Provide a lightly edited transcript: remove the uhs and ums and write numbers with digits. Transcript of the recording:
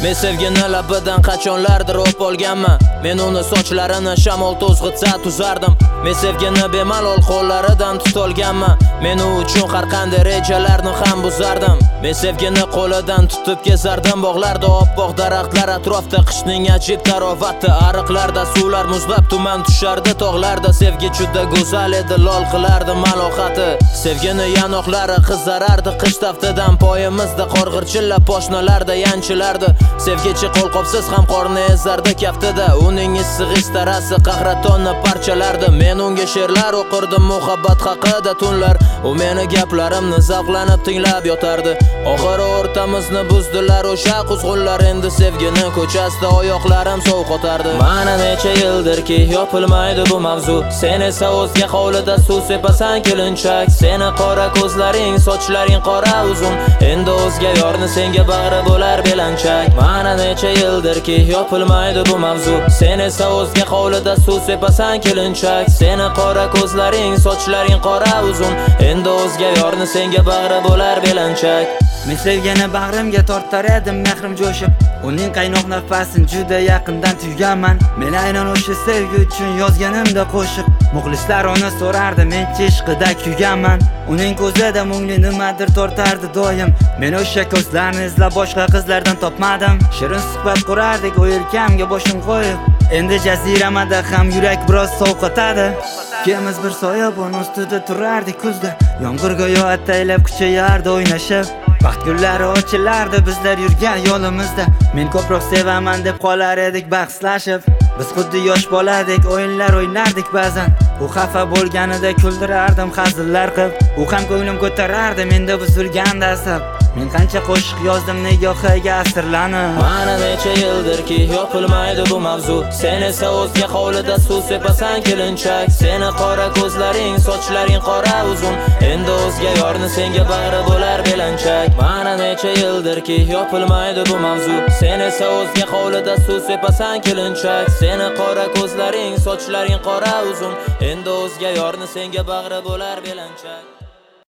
Men sevgini labidan qachonlardir o'p olganman. Men uni sochlarini shamol to'zg'itsa tuzardim. Men sevgini bemalol qo'llaridan tutolganman. Men u uchun har qanday rejalarni ham buzardim. Men sevgini qo'lidan tutib kezardim. Bog'larda oppoq daraxtlar atrofda qishning ajib tarovati. Ariqlarda suvlar muzlab tuman tushardi tog'larda. Sevgi juda go'zal edi, lol qilardi malohati. Sevgini yanoqlari qizarardi qish taftidan. Poyimizda qorg'irchillab poshnalarda yanchilardi. Sevgichi qo'lqopsiz ham qorni ezardi kaftida. Uning issiq istarasi qahratonni parchalardi. Men unga she'rlar o'qirdim muhabbat haqida tunlar. U meni gaplarimni zavqlanib tinglab yotardi. Oxiri o'rtamizni buzdilar o'sha quzg'unlar. Endi sevgini ko'chasida oyoqlarim sovqotardi. Mana necha yildirki yopilmaydi bu mavzu. Sen esa o'zga hovlida suv sepasan kelinchak. Seni qora ko'zlaring, sochlaring qora uzun. Endi o'zga yorni senga bag'ri bo'lar belanchak. Mana necha yildirki yopilmaydi bu mavzu. Sen esa o'zga hovlida suv sepasan kelinchak. Seni qora ko'zlaring, sochlaring qora uzun. Endi o'zga yorni senga bag'ri bo'lar belanchak. Men sevgini bag'rimga tortar edim mehrim jo'shib. Uning qaynoq nafasini juda yaqindan tuyganman. Men aynan o'sha sevgi uchun yozganimda qo'shiq. Muxlislar uni so'rardi, men ishqida kuyganman. Uning ko'zida mungli nimadir tortardi doim. Men o'sha ko'zlarni izlab boshqa qizlardan topmadim. Shirin suhbat qurardik u yelkamga boshim qo'yib. Endi jaziramada ham yurak biroz sovqotadi. Ikimiz bir soyabon ustida turardik kuzda. Yomg'irga yo ataylab kuchayardi o'ynashib. Baxt gullari ochilardi bizlar yurgan yo'limizda. Men ko'proq sevaman deb qolar edik bahslashib. Biz xuddi yosh boladik, o'yinlar o'ynardik ba'zan. U xafa bo'lganida kuldirardim hazillar qilib. U ham ko'nglim ko'tarardi menda buzilganda asab. Men qancha qo'shiq yozdim nigohiga asirlanib. Mana necha yildirki yopilmaydi bu mavzu. Sen esa o'zga hovlida suv sepasan kelinchak. Seni qora ko'zlaring, sochlaring qora uzun. Endi o'zga yorni senga bag'ri bo'lar belanchak. Mana necha yildirki yopilmaydi bu mavzu. Sen esa o'zga hovlida suv sepasan kelinchak. Seni qora ko'zlaring, sochlaring qora uzun. Endi o'zga yorni senga bag'ri bo'lar belanchak.